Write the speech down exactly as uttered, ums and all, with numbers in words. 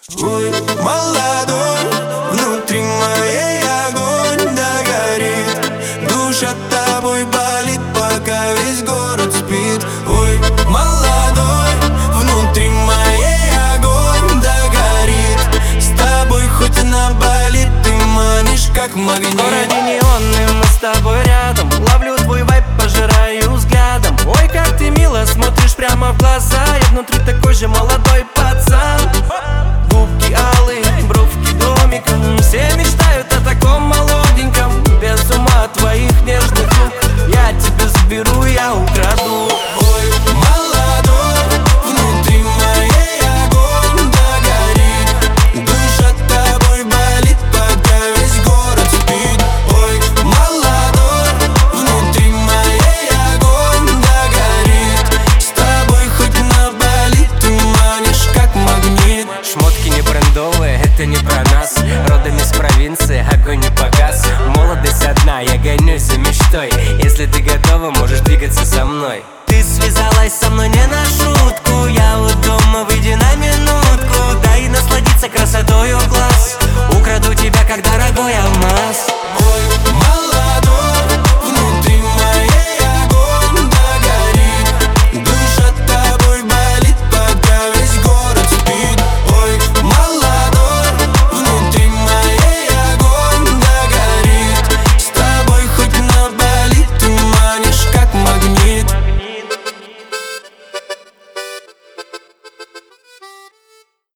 Ой, молодой, внутри моей огонь догорит. Душа тобой болит, пока весь город спит. Ой, молодой, внутри моей огонь догорит. С тобой хоть она болит, ты манишь как магнит. В городе неонный, мы с тобой рядом. Ловлю твой вайб, пожираю взглядом. Ой, как ты мило смотришь прямо в глаза. Я внутри такой же молодой пацан. Губки алые, бровки домиком. Все мечтают о таком молоденьком. Без ума от твоих нежных рук. Я тебя заберу, я украду. Ой, молодой, внутри моей огонь догорит. Душа тобой болит, пока весь город спит. Ой, молодой, внутри моей огонь догорит. С тобой хоть наболит, ты манишь как магнит. Шмотки не брендовые, это не про нас. Родом из провинции, огонь не погас. Молодость одна, я гонюсь за мечтой. Если ты готова, можешь двигаться со мной. Ты связалась со мной не на шутку. Я у дома, выйди на минутку. Дай насладиться красотою глаз. Украду тебя, как дорогой алмаз. Ой, молодой.